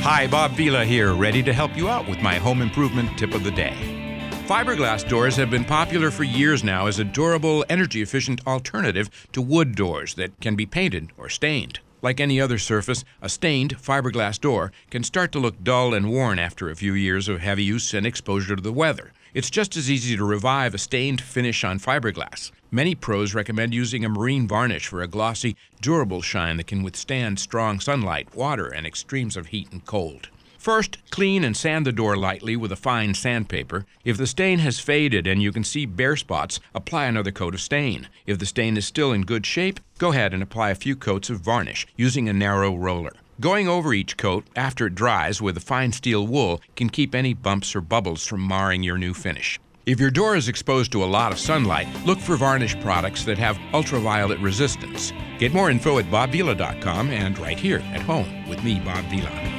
Hi, Bob Vila here, ready to help you out with my home improvement tip of the day. Fiberglass doors have been popular for years now as a durable, energy-efficient alternative to wood doors that can be painted or stained. Like any other surface, a stained fiberglass door can start to look dull and worn after a few years of heavy use and exposure to the weather. It's just as easy to revive a stained finish on fiberglass. Many pros recommend using a marine varnish for a glossy, durable shine that can withstand strong sunlight, water, and extremes of heat and cold. First, clean and sand the door lightly with a fine sandpaper. If the stain has faded and you can see bare spots, apply another coat of stain. If the stain is still in good shape, go ahead and apply a few coats of varnish using a narrow roller. Going over each coat after it dries with a fine steel wool can keep any bumps or bubbles from marring your new finish. If your door is exposed to a lot of sunlight, look for varnish products that have ultraviolet resistance. Get more info at bobvila.com and right here at home with me, Bob Vila.